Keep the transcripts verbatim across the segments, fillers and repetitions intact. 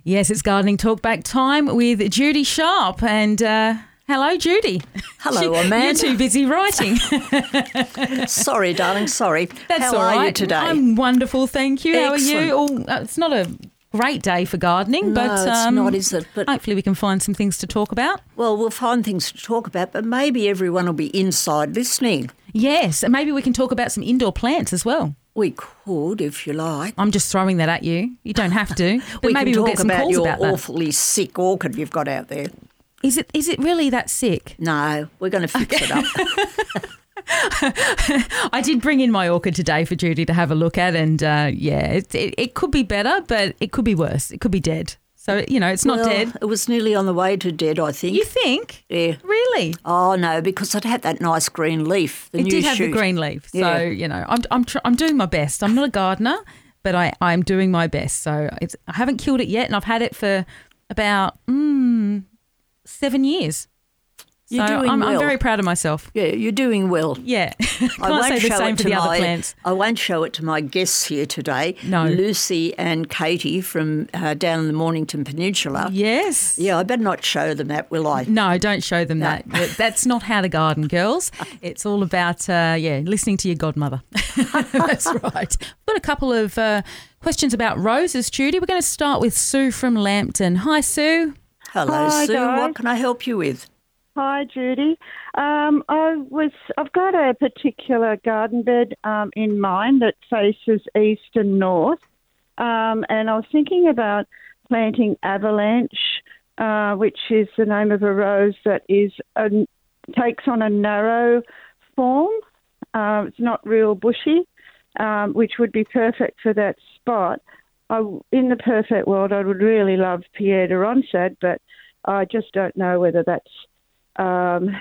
Yes, it's Gardening Talkback time with Judy Sharp. And uh, hello, Judy. Hello, Amanda. You're too busy writing. Sorry, darling, sorry. That's How all are right. you today? I'm wonderful, thank you. Excellent. How are you? Oh, uh, it's not a great day for gardening, No, but it's um, not, is it? But hopefully we can find some things to talk about. well, we'll find things to talk about, but maybe everyone will be inside listening. Yes, and maybe we can talk about some indoor plants as well. We could, if you like. I'm just throwing that at you. You don't have to, but we maybe can we'll talk get some about calls your about that. awfully sick orchid you've got out there. Is it is it really that sick? No, we're going to fix it up. I did bring in my orchid today for Judy to have a look at, and uh, yeah, it, it it could be better, but it could be worse. It could be dead. So, you know, it's not Well, dead. It was nearly on the way to dead, I think. You think? Yeah. Really? Oh, no, because it had that nice green leaf, the It new did have shoot. the green leaf. So, Yeah. you know, I'm I'm tr- I'm doing my best. I'm not a gardener, but I I'm doing my best. So, it's I haven't killed it yet, and I've had it for about mm, seven years. You're so doing I'm, well. I'm very proud of myself. Yeah, you're doing well. Yeah. Can't I won't say the show same it for to the my, other plants. I won't show it to my guests here today. No. Lucy and Katie from uh, down in the Mornington Peninsula. Yes. Yeah, I better not show them that, will I? No, don't show them that. That's not how to garden, girls. It's all about, uh, yeah, listening to your godmother. That's right. We've got a couple of uh, questions about roses, Judy. We're going to start with Sue from Lambton. Hi, Sue. Hello, Hi, Sue. guys. What can I help you with? Hi, Judy. Um, I was. I've got a particular garden bed um, in mind that faces east and north, um, and I was thinking about planting avalanche, uh, which is the name of a rose that is a, takes on a narrow form. Uh, it's not real bushy, um, which would be perfect for that spot. I, in the perfect world, I would really love Pierre de Ronsard, but I just don't know whether that's um,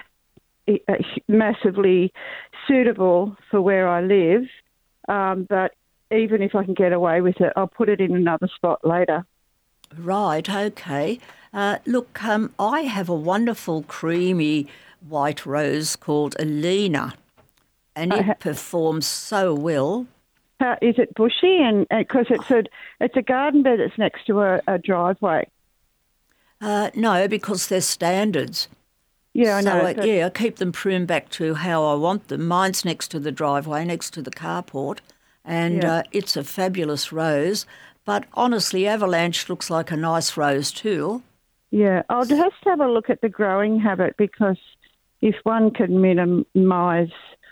massively suitable for where I live. Um, but even if I can get away with it, I'll put it in another spot later. Right, okay. Uh, look, um, I have a wonderful creamy white rose called Elena, and it ha- performs so well. How, is it bushy? And because it's a it's a garden bed that's next to a, a driveway. Uh, no, because they're standards. Yeah, I so know. I, but- yeah, I keep them pruned back to how I want them. Mine's next to the driveway, next to the carport, and Yeah. uh, it's a fabulous rose. But honestly, avalanche looks like a nice rose too. Yeah, I'll just have a look at the growing habit, because if one can minimise,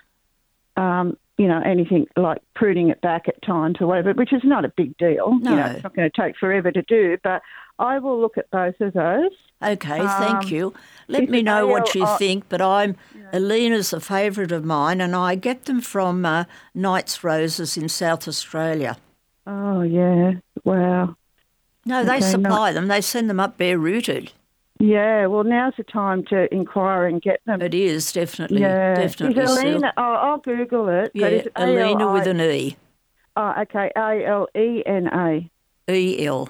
um, you know, anything like pruning it back at times or whatever, which is not a big deal. No. You know, it's not going to take forever to do, but I will look at both of those. Okay, Um, thank you. Let if me know they what are- you are- think, but I'm Elena's a favourite of mine, and I get them from uh, Knight's Roses in South Australia. Oh, yeah. Wow. No, they Okay, supply them. They send them up bare rooted. Yeah, well, now's the time to inquire and get them. It is definitely, yeah. definitely. Is Sue. Elena, oh, I'll Google it. Yeah, but is it Elena with A L I an E, Oh, okay, A L E N A. E L.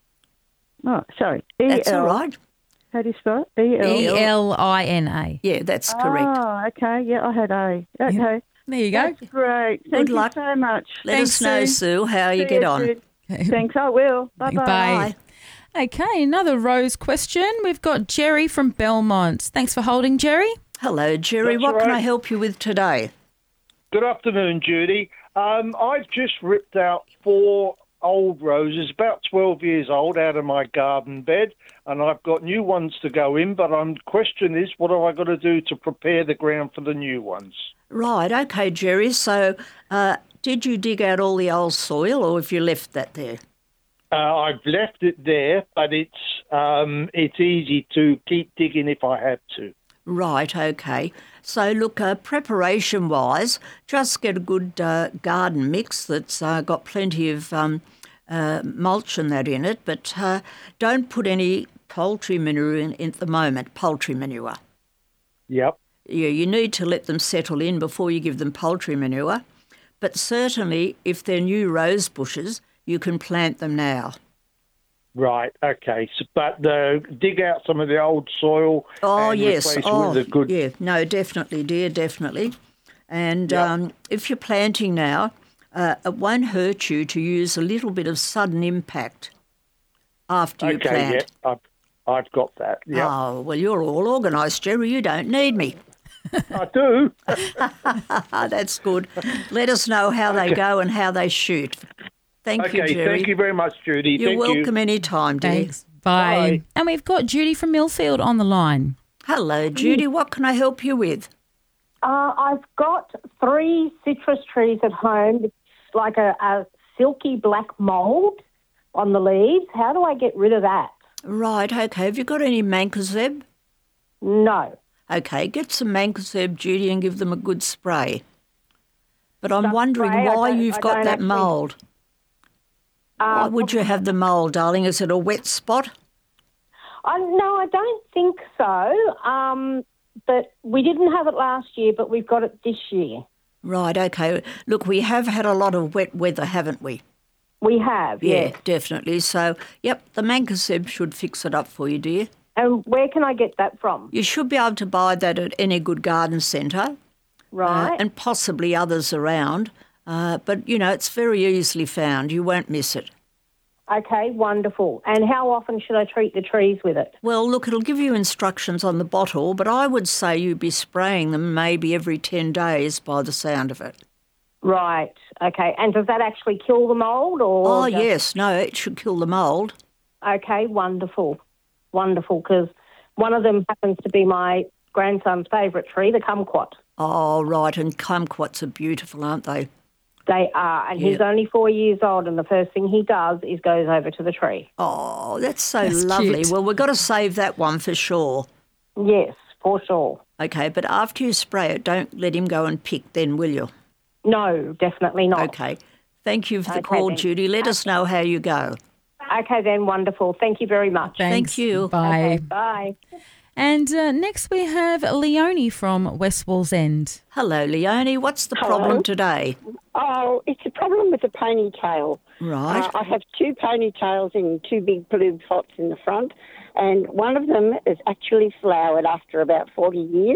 Oh, sorry. E L. That's all right. How do you spell it? E L. E L I N A. Yeah, that's correct. Oh, okay. Yeah, I had A. Okay. There you go. That's great. Thank you luck. so much. Let Thanks, us know, Sue. Sue, how you See get on. Jude. Thanks, I will. Bye-bye. Bye. Okay, another rose question. We've got Jerry from Belmont. Thanks for holding, Jerry. Hello, Jerry. That's what can right. I help you with today? Good afternoon, Judy. Um, I've just ripped out four old roses, about twelve years old, out of my garden bed, and I've got new ones to go in, but the question is, what have I got to do to prepare the ground for the new ones? Right, okay, Jerry. So uh, did you dig out all the old soil, or have you left that there? Uh, I've left it there, but it's um, it's easy to keep digging if I have to. Right, okay. So, look, uh, preparation-wise, just get a good uh, garden mix that's uh, got plenty of um, uh, mulch and that in it, but uh, don't put any poultry manure in at the moment, poultry manure. Yep. Yeah, you need to let them settle in before you give them poultry manure, but certainly if they're new rose bushes, you can plant them now. Right, okay. So, but uh, dig out some of the old soil Oh, and yes. replace Oh, it with a good... yeah. No, definitely, dear, definitely. And Yep. um, if you're planting now, uh, it won't hurt you to use a little bit of sudden impact. after you okay, plant. yeah, I've, I've got that. Yeah, Oh, well, you're all organised, Jerry. You don't need me. I do. Ah, that's good. Let us know how they go and how they shoot. Thank Okay, you, Jerry. thank you very much, Judy. You're Thank welcome you. anytime, dear. Thanks. Bye. Bye. And we've got Judy from Millfield on the line. Hello, Judy. What can I help you with? Uh, I've got three citrus trees at home. It's like a, a silky black mould on the leaves. How do I get rid of that? Right, okay. Have you got any mancozeb? No. Okay, get some mancozeb, Judy, and give them a good spray. But I'm Some wondering spray? I why don't- you've I got don't that actually- mould. Why Uh, would you have the mould, darling? Is it a wet spot? I, no, I don't think so. Um, but we didn't have it last year, but we've got it this year. Right, okay. Look, we have had a lot of wet weather, haven't we? We have, Yeah, yes. definitely. So, yep, the mancozeb should fix it up for you, dear. And where can I get that from? You should be able to buy that at any good garden centre. Right. Uh, and possibly others around. Uh, but, you know, it's very easily found. You won't miss it. Okay, wonderful. And how often should I treat the trees with it? Well, look, it'll give you instructions on the bottle, but I would say you'd be spraying them maybe every ten days by the sound of it. Right. Okay. And does that actually kill the mould or? Oh, does- yes. No, it should kill the mould. Okay, wonderful. Wonderful, because one of them happens to be my grandson's favourite tree, the kumquat. Oh, right. And kumquats are beautiful, aren't they? They are, and he's Yeah. only four years old, and the first thing he does is goes over to the tree. Oh, that's so That's lovely. cute. Well, we've got to save that one for sure. Yes, for sure. Okay, but after you spray it, don't let him go and pick then, will you? No, definitely not. Okay. Thank you for the Okay, call, then. Judy. Let us know how you go. Okay, then, wonderful. Thank you very much. Thanks. Thank you. Bye. Okay, bye. And uh, next we have Leonie from West Wallsend. Hello, Leonie. What's the Hello. problem today? Oh, it's a problem with the ponytail. Right. Uh, I have two ponytails in two big blue pots in the front, and one of them is actually flowered after about forty years.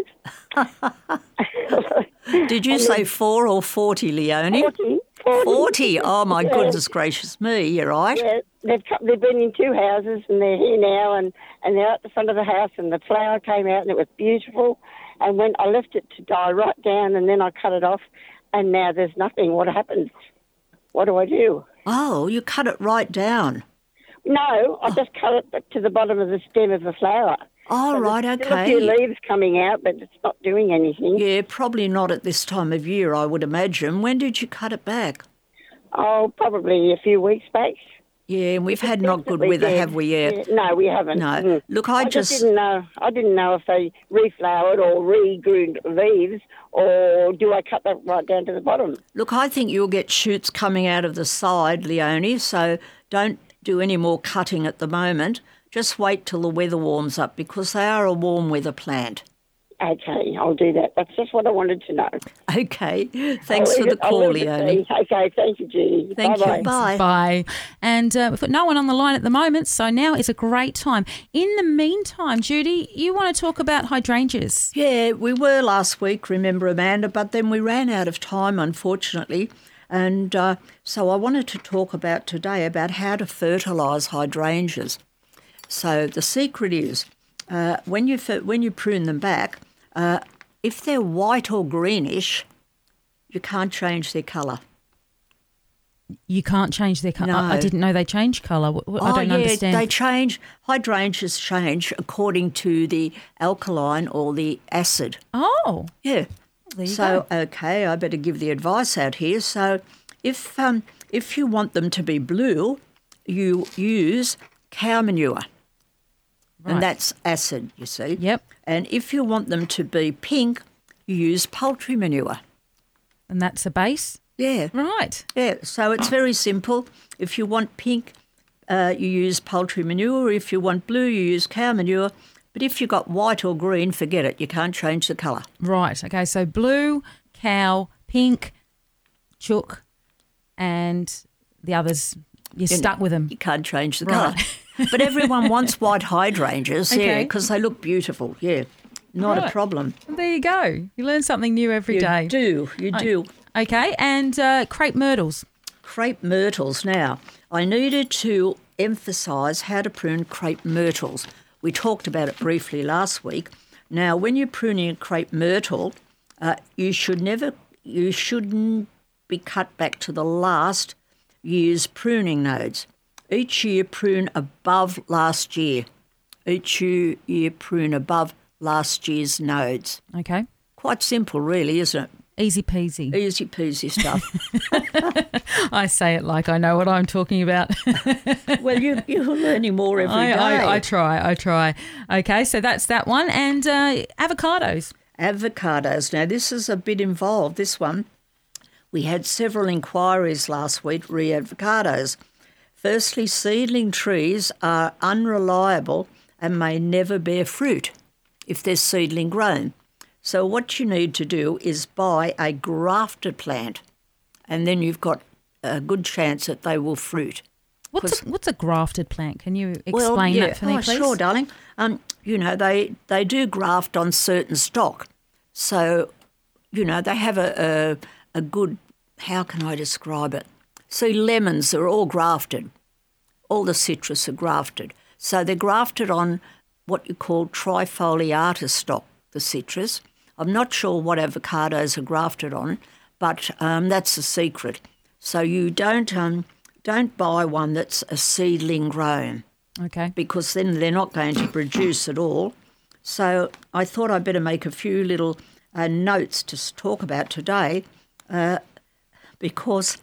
Did you say four or forty, Leonie? forty. forty. Forty. Oh, my Yeah. goodness gracious me. You're right. Yeah, they've, co- they've been in two houses, and they're here now, and, and they're at the front of the house, and the flower came out, and it was beautiful. And when I left it to die right down, and then I cut it off, and now there's nothing. What happens? What do I do? Oh, you cut it right down. No, I just cut it to the bottom of the stem of the flower. Oh, So right, there's still a few okay. leaves coming out, but it's not doing anything. Yeah, probably not at this time of year, I would imagine. When did you cut it back? Oh, probably a few weeks back. Yeah, and we've had not good Definitely weather, did. have we yet? Yeah, no, we haven't. No. Mm. Look, I I just just- didn't know. I didn't know if they reflowered or regrew leaves, or do I cut that right down to the bottom? Look, I think you'll get shoots coming out of the side, Leonie, so don't do any more cutting at the moment. Just wait till the weather warms up because they are a warm weather plant. Okay, I'll do that. That's just what I wanted to know. Okay. Thanks I'll for leave the it- I'll call, leave it Leonie. be. Okay, thank you, Judy. Thank Bye-bye. you. Bye. Bye. And uh, we've got no one on the line at the moment, so now is a great time. In the meantime, Judy, you want to talk about hydrangeas. Yeah, we were last week, remember, Amanda, but then we ran out of time, unfortunately. And uh, so I wanted to talk about today about how to fertilise hydrangeas. So the secret is uh, when you fer- when you prune them back, uh, if they're white or greenish, you can't change their colour. You can't change their colour. I, I No. didn't know they change colour. Wh- wh- I don't oh, yeah, understand. they change. Hydrangeas change according to the alkaline or the acid. Oh, Yeah. there you So go. okay, I better give the advice out here. So if um if you want them to be blue, you use cow manure. Right. And that's acid, you see. Yep. And if you want them to be pink, you use poultry manure. And that's a base? Yeah. Right. Yeah. So it's very simple. If you want pink, uh, you use poultry manure. If you want blue, you use cow manure. But if you've got white or green, forget it. You can't change the colour. Right. Okay. So blue, cow, pink, chook, and the others, you're stuck with them. You can't change the Right. colour. But everyone wants white hydrangeas, yeah, Okay. because they look beautiful, yeah. Not a Right. problem. There you go. You learn something new every You day. do, you do. Okay. And uh, crepe myrtles. Crepe myrtles. Now, I needed to emphasise how to prune crepe myrtles. We talked about it briefly last week. Now, when you're pruning a crepe myrtle, uh, you should never, you shouldn't be cut back to the last year's pruning nodes. Each year prune above last year. Each year, year prune above last year's nodes. Okay. Quite simple, really, isn't it? Easy peasy. Easy peasy stuff. I say it like I know what I'm talking about. Well, you, you're learning more every I, day. I, I try, I try. Okay, so that's that one. And uh, avocados. Avocados. Now, this is a bit involved, this one. We had several inquiries last week re avocados. Firstly, seedling trees are unreliable and may never bear fruit if they're seedling grown. So what you need to do is buy a grafted plant, and then you've got a good chance that they will fruit. What's a, what's a grafted plant? Can you explain well, yeah. that for me, oh, please? Sure, darling. Um, you know, they, they do graft on certain stock. So, you know, they have a, a, a good, how can I describe it? See, lemons are all grafted. All the citrus are grafted. So they're grafted on what you call trifoliata stock, the citrus. I'm not sure what avocados are grafted on, but um, that's a secret. So you don't um, don't buy one that's a seedling grown. Okay. Because then they're not going to produce at all. So I thought I'd better make a few little uh, notes to talk about today uh, because,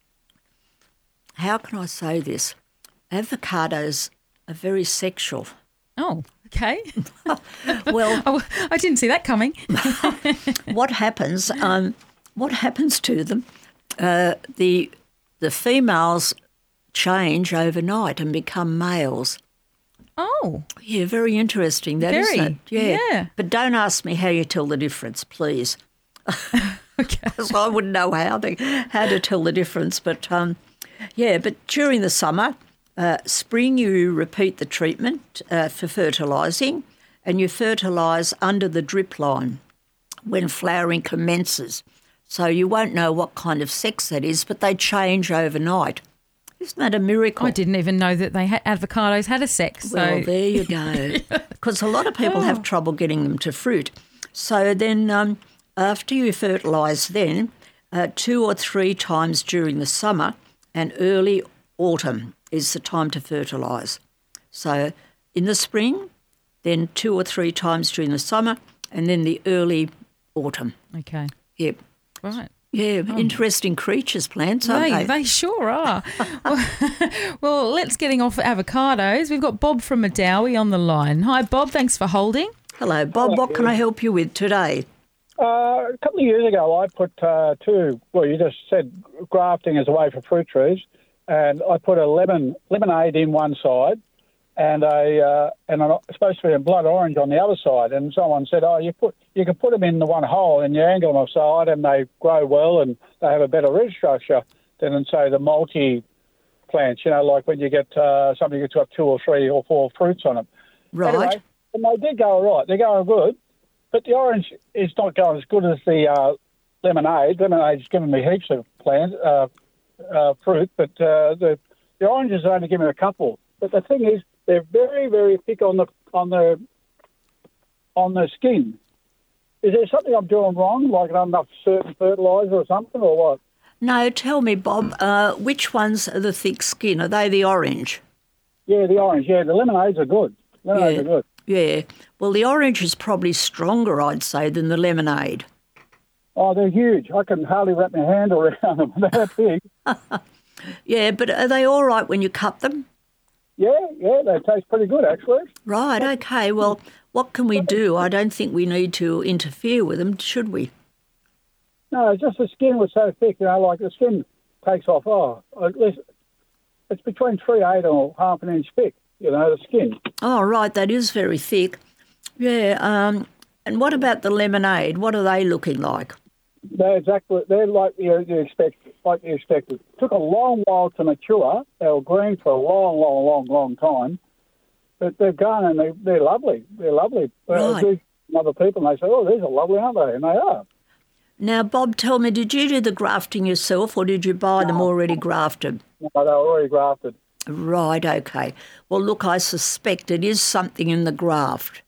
how can I say this? Avocados are very sexual. Oh, okay. Well, oh, I didn't see that coming. what happens? Um, what happens to them? Uh, the the females change overnight and become males. Oh, Yeah, very interesting. That Very, isn't it? Yeah. yeah. But don't ask me how you tell the difference, please. okay. Because I wouldn't know how to, how to tell the difference. But um, yeah, but during the summer, uh, spring, you repeat the treatment uh, for fertilising, and you fertilise under the drip line when flowering commences. So you won't know what kind of sex that is, but they change overnight. Isn't that a miracle? I didn't even know that they had, avocados had a sex. Well, So there you go. Because a lot of people have trouble getting them to fruit. So then um, after you fertilise then, uh, two or three times during the summer and early autumn is the time to fertilise. So in the spring, then two or three times during the summer, and then the early autumn. okay, Yep. right. Yeah, interesting creatures, plants, aren't They, they? they sure are. well, well, let's getting off avocados. We've got Bob from Medowie on the line. Hi, Bob. Thanks for holding. Hello, Bob. What can I help you with today? Uh, a couple of years ago, I put uh, two, well, you just said grafting is a way for fruit trees, and I put a lemon lemonade in one side and a uh, and a, supposed to be a blood orange on the other side. And someone said, oh, you put you can put them in the one hole and you angle them aside and they grow well and they have a better root structure than, say, the multi plants, you know, like when you get uh, something that's got two or three or four fruits on them. Right. Anyway, and they did go all right. They're going good. But the orange is not going as good as the uh, lemonade. Lemonade's given me heaps of plant, uh, uh, fruit, but uh, the the oranges only give me a couple. But the thing is, they're very, very thick on the on the on the skin. Is there something I'm doing wrong, like not enough certain fertiliser or something, or what? No, tell me, Bob, uh, which ones are the thick skin? Are they the orange? Yeah, the orange. Yeah, the lemonades are good. Lemonades Yeah. are good. Yeah. Well, the orange is probably stronger, I'd say, than the lemonade. Oh, they're huge. I can hardly wrap my hand around them. They're big. Yeah, but are they all right when you cut them? Yeah, yeah, they taste pretty good, actually. Right, okay. Well, what can we do? I don't think we need to interfere with them, should we? No, it's just the skin was so thick, you know, like the skin takes off, oh, at least it's between three eight or half an inch thick, you know, the skin. Oh, right, that is very thick. Yeah, um, and what about the lemonade? What are they looking like? They're exactly, they're like you, you expect, like you expected. It took a long while to mature. They were green for a long, long, long, long time. But they've gone and they, they're lovely. They're lovely. Uh, Right. I do other people and they say, oh, these are lovely, aren't they? And they are. Now, Bob, tell me, did you do the grafting yourself or did you buy them already grafted? No, they were already grafted. Right, okay. Well, look, I suspect it is something in the graft.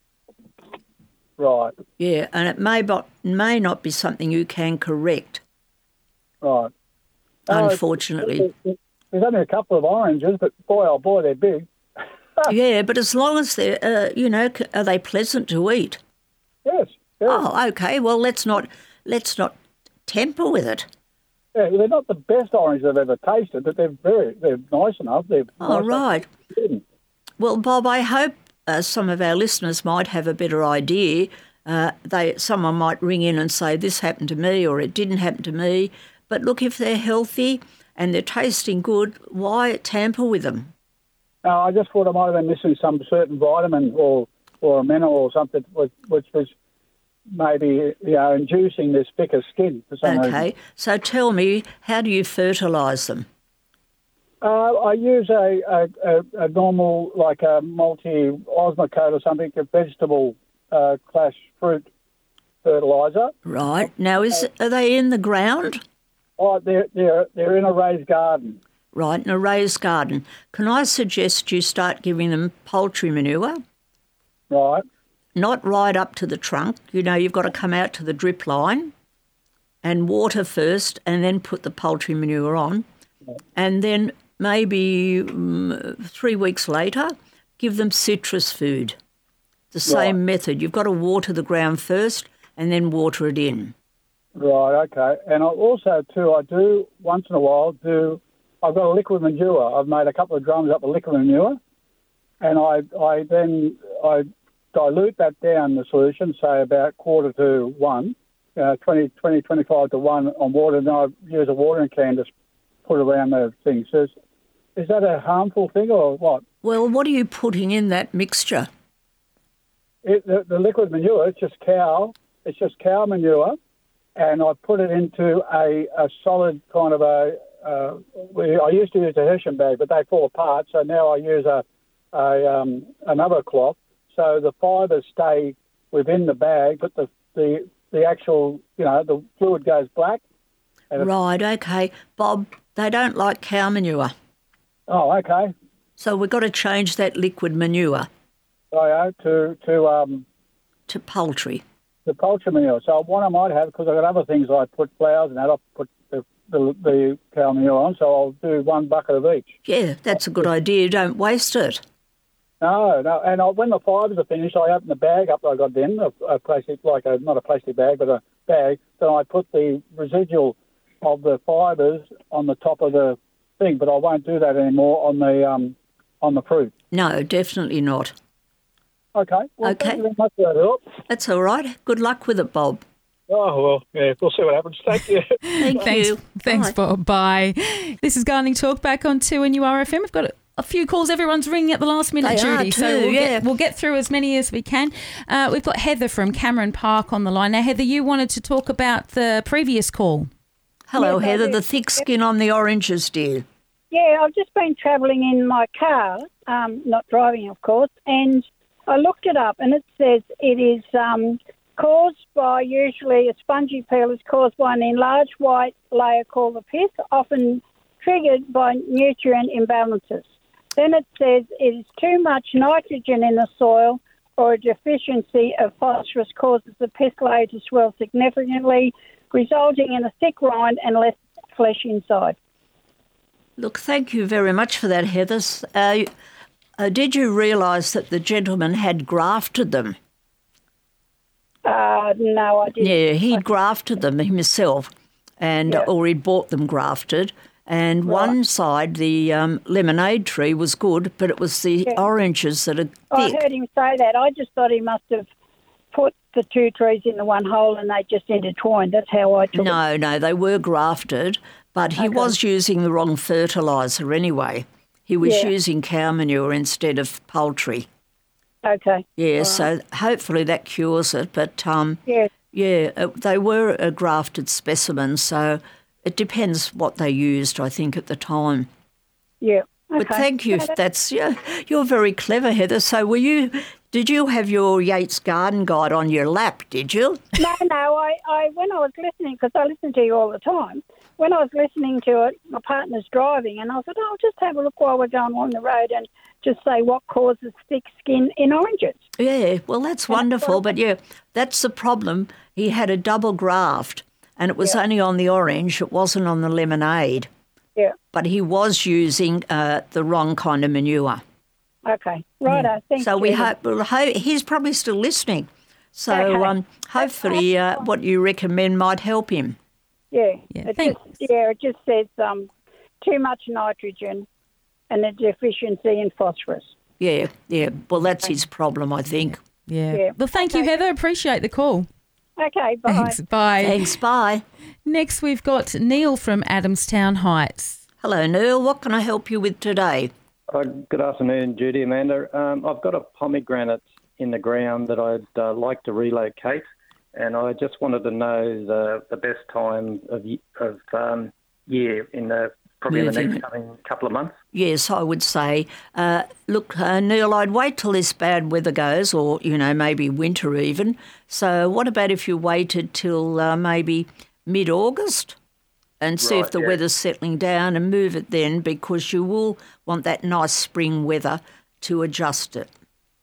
Right, Yeah, and it may not, may not be something you can correct, right. unfortunately. Uh, there's only a couple of oranges, but boy, oh boy, they're big. Yeah, but as long as they're, uh, you know, c- are they pleasant to eat? Yes. yes. Oh, okay. Well, let's not let's not tamper with it. Yeah, they're not the best oranges I've ever tasted, but they're very, they're nice enough. They're Oh, nice right. enough. Well, Bob, I hope uh, some of our listeners might have a better idea. Uh, they someone might ring in and say this happened to me or it didn't happen to me. But look, if they're healthy and they're tasting good, why tamper with them? No, I just thought I might have been missing some certain vitamin or or a mineral or something, which, which was maybe, you know, inducing this thicker skin for some reason. Okay, so tell me, how do you fertilise them? Uh, I use a, a, a, a normal, like a multi-osmocote or something, a vegetable uh, clash fruit fertiliser. Right. Now, is are they in the ground? Oh, they're, they're, they're in a raised garden. Right, in a raised garden. Can I suggest you start giving them poultry manure? Right. Not right up to the trunk. You know, you've got to come out to the drip line and water first and then put the poultry manure on. And then maybe um, three weeks later, give them citrus food. The same Right. method. You've got to water the ground first and then water it in. Right, okay. And I also, too, I do, once in a while, do, I've got a liquid manure. I've made a couple of drums up of liquid manure, and I, I then, I dilute that down the solution, say about quarter to one, uh, twenty, twenty, twenty-five to one on water, and I use a watering can to put around the thing. So is, is that a harmful thing or what? Well, what are you putting in that mixture? It, the, the liquid manure, it's just cow, it's just cow manure, and I put it into a, a solid kind of a, uh, we, I used to use a Hessian bag, but they fall apart, so now I use a, a um, another cloth, so the fibres stay within the bag, but the, the, the actual, you know, the fluid goes black. And it- Right, okay. Bob, they don't like cow manure, oh, okay. so we've got to change that liquid manure So to, to, um, to poultry. the poultry manure. So what I might have, because I've got other things I put flowers and that, I'll put the, the, the cow manure on, so I'll do one bucket of each. Yeah, that's a good idea. Don't waste it. No, no, and I, when the fibres are finished, I open the bag up that I got in, a, a plastic, like a, not a plastic bag, but a bag, then I put the residual of the fibres on the top of the thing, but I won't do that anymore on the um, on the fruit. No, definitely not. Okay. Well, Okay. Thank you very much for that help. That's all right. Good luck with it, Bob. Oh, well, yeah, we'll see what happens. Thank you. Thank Thanks, you. thanks, Bye. Bob. Bye. This is Gardening Talk back on two N U R F M. We've got a, a few calls. Everyone's ringing at the last minute, They are Judy. so too, we'll, yeah. get, we'll get through as many as we can. Uh, we've got Heather from Cameron Park on the line. Now, Heather, you wanted to talk about the previous call. Hello, Yes, I Heather. do. The thick skin on the oranges, dear. Yeah, I've just been travelling in my car, um, not driving, of course, and I looked it up, and it says it is um, caused by, usually a spongy peel is caused by an enlarged white layer called the pith, often triggered by nutrient imbalances. Then it says it is too much nitrogen in the soil or a deficiency of phosphorus causes the pith layer to swell significantly, resulting in a thick rind and less flesh inside. Look, thank you very much for that, Heather. Uh, uh, did you realise that the gentleman had grafted them? Uh, no, I didn't. Yeah, he'd grafted them himself, and Yeah. or he'd bought them grafted. And one side, the um, lemonade tree, was good, but it was the Yeah. oranges that are I thick. heard him say that. I just thought he must have put the two trees in the one hole and they just intertwined. That's how I took it. No, no, they were grafted, but he Okay. was using the wrong fertiliser anyway. He was Yeah. using cow manure instead of poultry. Okay. Yeah, so hopefully that cures it. But um, Yeah. yeah, uh, they were a grafted specimen, so it depends what they used, I think, at the time. Yeah. Okay. But thank you. That's yeah, you're very clever, Heather. So were you? Did you have your Yates Garden Guide on your lap? Did you? No, no. I, I when I was listening, because I listen to you all the time, when I was listening to it, my partner's driving, and I thought, oh, I'll just have a look while we're going along the road and just say what causes thick skin in oranges. Yeah, well, that's wonderful. But, yeah, that's the problem. He had a double graft, and it was Yeah. only on the orange. It wasn't on the lemonade. Yeah. But he was using uh, the wrong kind of manure. Okay. Righto. Thank So you. we hope, well, ho- he's probably still listening. So Okay. um, hopefully uh, what you recommend might help him. Yeah. Yeah, It thanks. just, yeah, it just says um, too much nitrogen and a deficiency in phosphorus. Yeah, yeah. Well, that's his problem, I think. Yeah. Yeah. Well, thank you, Okay. Heather. Appreciate the call. Okay, bye. Thanks. Bye. Thanks, bye. Next, we've got Neil from Adamstown Heights. Hello, Neil. What can I help you with today? Uh, good afternoon, Judy, Amanda. Um, I've got a pomegranate in the ground that I'd uh, like to relocate, and I just wanted to know the, the best time of, y- of um, year in the probably in the Moving next it. coming couple of months. Yes, I would say, uh, look, uh, Neil, I'd wait till this bad weather goes, or, you know, maybe winter even. So what about if you waited till uh, maybe mid-August and see if Right, the yeah. weather's settling down and move it then, because you will want that nice spring weather to adjust it.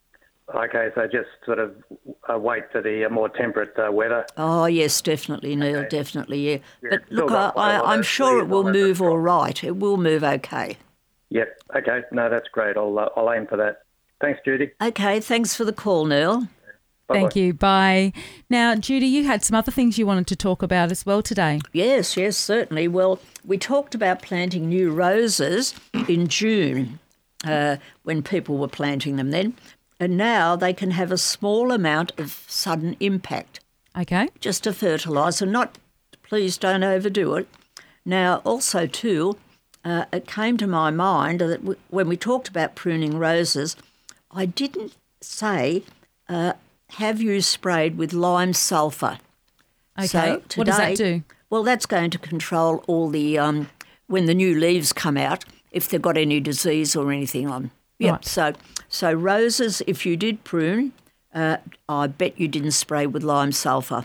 Okay, so just sort of uh, wait for the uh, more temperate uh, weather. Oh, yes, definitely, Neil, definitely, yeah. Yeah, but still look, I, got quite a I, lot I'm of sure it trees will on it, move that's all right. It will move okay. Yep. Okay. No, that's great. I'll uh, I'll aim for that. Thanks, Judy. Okay, thanks for the call, Neil. Bye-bye. Thank you. Bye. Now, Judy, you had some other things you wanted to talk about as well today. Yes, yes, certainly. Well, we talked about planting new roses in June uh, when people were planting them then, and now they can have a small amount of sudden impact. Okay. Just a fertiliser, not, please don't overdo it. Now, also too, uh, it came to my mind that w- when we talked about pruning roses, I didn't say, uh, have you sprayed with lime sulphur? Okay. So What does that today- do? Well, that's going to control all the, um, when the new leaves come out, if they've got any disease or anything on. Yep. Right. So, so roses, if you did prune, uh, I bet you didn't spray with lime sulphur.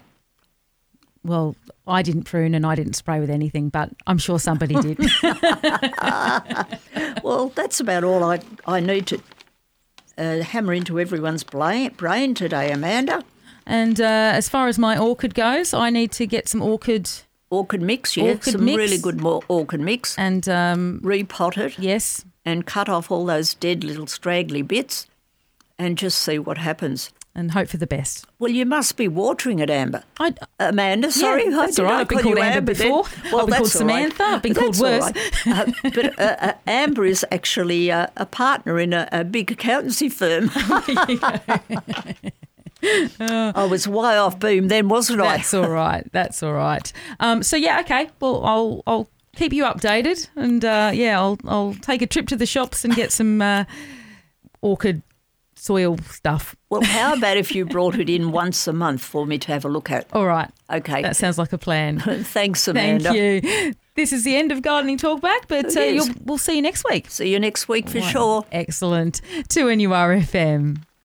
Well, I didn't prune and I didn't spray with anything, but I'm sure somebody did. Well, that's about all I, I need to uh, hammer into everyone's bla- brain today, Amanda. And uh, as far as my orchid goes, I need to get some orchid Orchid mix, yeah, Orchid some mix. really good mo- orchid mix. and, um, Repot it yes, and cut off all those dead little straggly bits and just see what happens. and hope for the best. Well, you must be watering it, Amber. I, Amanda, sorry. Yeah, that's I all right. did I've been call you called Amber then. before. Well, I've been called that's all right. Samantha. I've been called That's all worse. right. Uh, but uh, uh, Amber is actually uh, a partner in a, a big accountancy firm. I was way off beam then, wasn't I? That's all right. That's all right. Um, so yeah, okay. Well, I'll I'll keep you updated, and uh, yeah, I'll I'll take a trip to the shops and get some uh, orchid soil stuff. Well, how about if you brought it in once a month for me to have a look at? All right. Okay. That sounds like a plan. Thanks, Amanda. Thank you. This is the end of Gardening Talk Back, but It uh, is. you'll, we'll see you next week. See you next week for sure. Excellent. two N U R F M.